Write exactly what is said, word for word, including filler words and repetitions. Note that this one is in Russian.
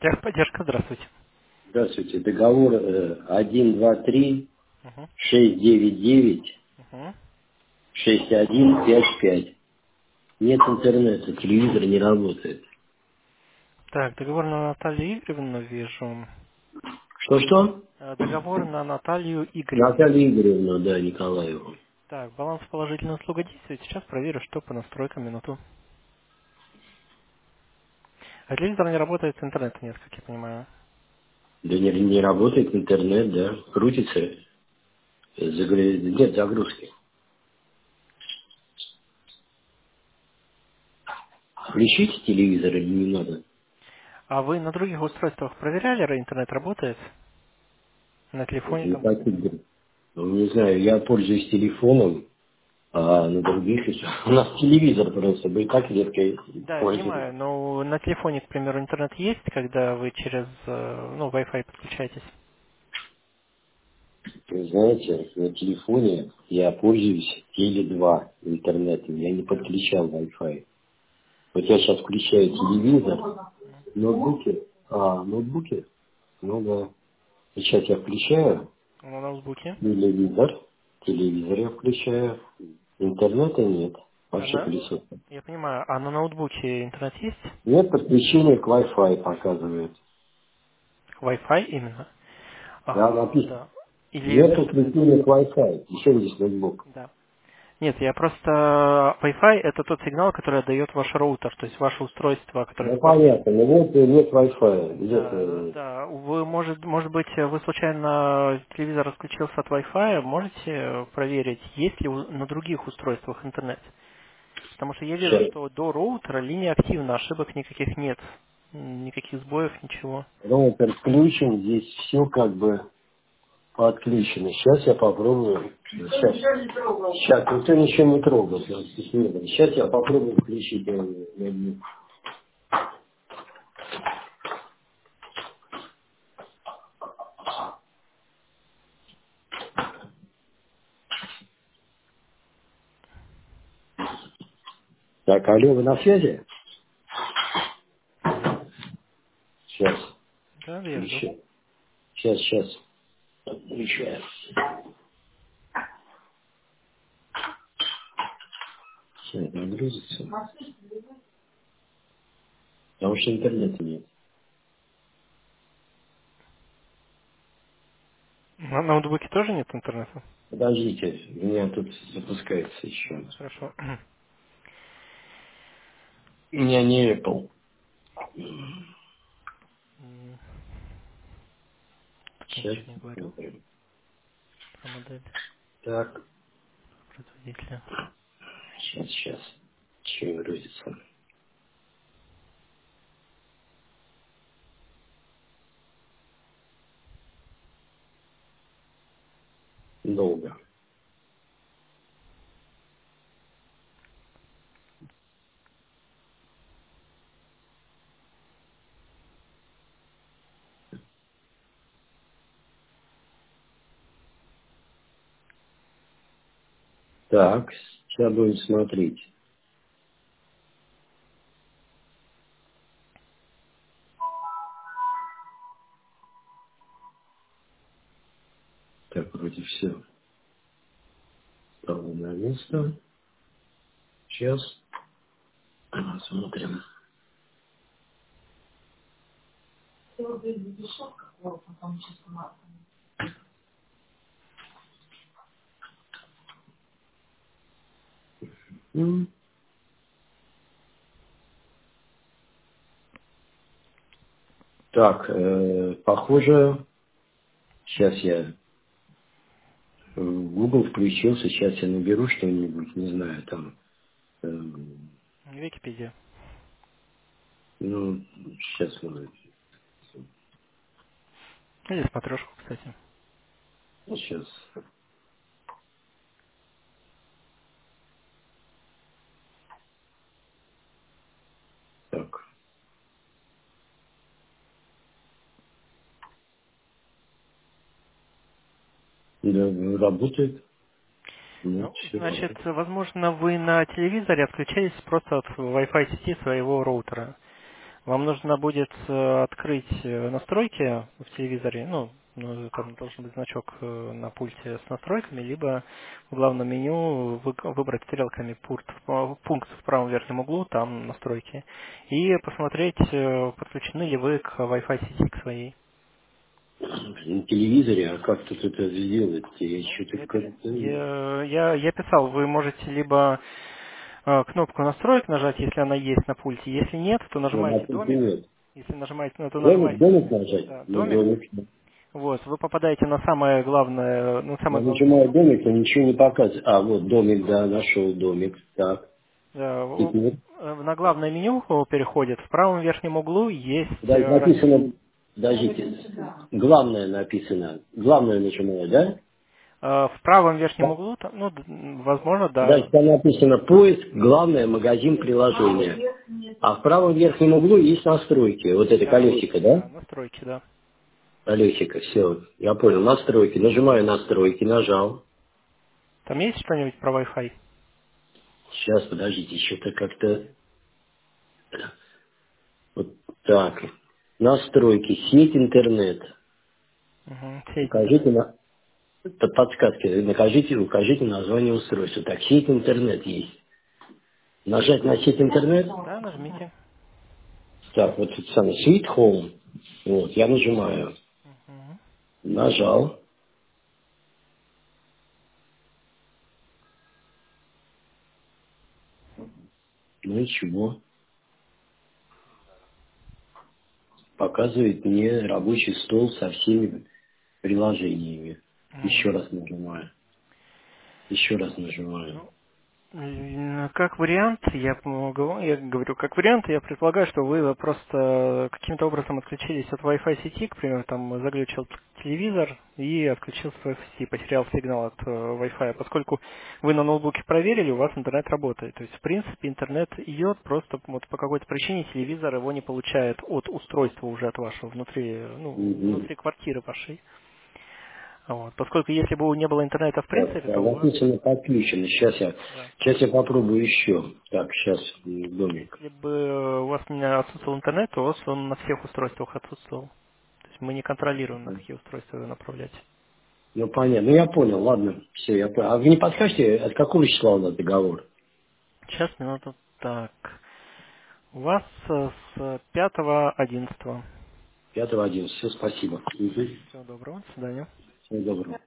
Техподдержка, здравствуйте. Здравствуйте. Договор э, один, два, три, Угу. шесть, девять, девять, Угу. шесть, один, пять, пять. Нет интернета, телевизор не работает. Так, договор на Наталью Игоревну вижу. Что-что? Э, Договор на Наталью Игоревну. Наталья Игоревна, да, Николаева. Так, баланс положительная услуга действует. Сейчас проверю, что по настройкам минуту. А телевизор не работает, интернета нет, как я понимаю. Да не, не работает интернет, да, крутится, э, загру- нет загрузки. Включите телевизор или не надо? А вы на других устройствах проверяли, ра- интернет работает? На Вот телефоне не там? таких, да. Ну, не знаю, я пользуюсь телефоном, а на других еще. У нас телевизор просто был так редко Да, я пользуюсь. понимаю, но на телефоне, к примеру, интернет есть, когда вы через, э, ну, Wi-Fi подключаетесь? Вы знаете, на телефоне я пользуюсь теле два интернетом, я не Да. подключал Wi-Fi. Вот я сейчас включаю телевизор, ноутбуки, а, ноутбуки, ну да. Сейчас я включаю На ноутбуке. телевизор, телевизор я включаю, интернета нет, А вообще на- колесо. Я понимаю, а на ноутбуке интернет есть? Нет подключения к Wi-Fi показывает. Wi-Fi именно? Да, А, написано. да. Или Нет в интернет? подключения к Wi-Fi. Еще здесь ноутбук. Да. Нет, я просто... Wi-Fi это тот сигнал, который отдает ваш роутер, то есть ваше устройство, которое Ну в квартире. понятно, но нет, нет Wi-Fi. Да, Где-то да. Вы, может, может быть, вы случайно телевизор отключился от Wi-Fi, можете проверить, есть ли у- на других устройствах интернет? Потому что я вижу, сейчас. что до роутера линия активна, ошибок никаких нет. М, Никаких сбоев, ничего. Роутер включен, здесь все как бы подключено. Сейчас я попробую. Сейчас, сейчас никто ничего не трогал. Сейчас я попробую включить. э, ноутбук. Так, алло, вы на связи? Мгм. Сейчас, Да, я жду. включу. Сейчас, сейчас. Включаю. Сейчас нагрузится. Потому что интернета нет. На ноутбуке тоже нет интернета? Подождите, у меня тут запускается еще. Хорошо. У меня не Apple. М, Так я Сейчас ничего не говорю посмотрим. про модель Так, производителя. сейчас, сейчас. Еще грузится. Долго. Так, сейчас будем смотреть. Так, вроде все. Стало на место. Сейчас смотрим. М. Так, э, похоже, сейчас я в Google включился, сейчас я наберу что-нибудь, не знаю, там, эм, Википедия. ну, сейчас, Или смотрешку, кстати. сейчас, так, да, работает, ну, Ну, все значит, работает. возможно, вы на телевизоре отключались просто от Wi-Fi сети своего роутера. Вам нужно будет э, открыть э, настройки в телевизоре, ну, ну, там должен быть значок э, на пульте с настройками, либо в главном меню вы- выбрать стрелками пункт, в пункт в правом верхнем углу, там настройки, и посмотреть, э, подключены ли вы к Wi-Fi сети к своей. На телевизоре, а как тут это сделать? Я Ну, что-то я, пере- как-то... я, я, я писал, вы можете либо э, кнопку настроек нажать, если она есть на пульте, если нет, то Ну, на нажимаете пульте домик, нет. если нажимаете, ну, то Домик, нажимаете домик нажать? да, Ну, домик. домик. Вот, вы попадаете на самое главное, на Я самое главное нажимаю меню. домик, но ничего не показывает. А, вот домик, да, нашел домик. Так, Да, в- теперь. э, на главное меню переходит. В правом верхнем углу есть Да, э, раздел. написано, подождите, главное написано. Главное нажимаю, да? Э, В правом верхнем Да. углу, там, ну, д- возможно, да. Дальше там написано поиск, главное, магазин, приложение. А в правом верхнем углу есть настройки. Вот это Да, колесико, да? да, настройки, да. Колесико, все. Я понял, настройки. Нажимаю настройки, нажал. Там есть что-нибудь про Wi-Fi? Сейчас, подождите, что-то как-то... Вот так. Настройки, сеть, интернет. Угу, сеть Укажите интернет. на... Под подсказки, накажите, укажите название устройства. Так, сеть, интернет есть. Нажать на сеть, интернет. Да, нажмите. Так, вот это самое, Sweet Home. Вот, я нажимаю. Мгм. Нажал. Ну и чего? Показывает мне рабочий стол со всеми приложениями. Еще Мгм. раз нажимаю. Еще раз нажимаю. Ну, м, как вариант, я, м, гов- я говорю, как вариант, я предполагаю, что вы просто каким-то образом отключились от Wi-Fi сети, к примеру, там заглючил телевизор и отключился Wi-Fi сети, потерял сигнал от э, Wi-Fi. Поскольку вы на ноутбуке проверили, у вас интернет работает. То есть, в принципе, интернет идет, просто вот по какой-то причине телевизор его не получает от устройства уже от вашего, внутри, э, ну, Мгм. внутри квартиры вашей. Вот. Поскольку если бы не было интернета в Так, принципе, а то у вас, написано подключено. Сейчас я, да. сейчас я попробую еще. Так, сейчас домик. Если бы у вас не отсутствовал интернет, то у вас он на всех устройствах отсутствовал. То есть мы не контролируем, на какие устройства вы направляете. Ну понятно. Ну я понял, ладно. Все, я понял. А вы не подскажете, от какого числа у нас договор? Сейчас, минуту. Так. У вас э, с пятого одиннадцатого. Пятого одиннадцатого. Все, спасибо. Угу. Всего доброго. До свидания. Всего доброго.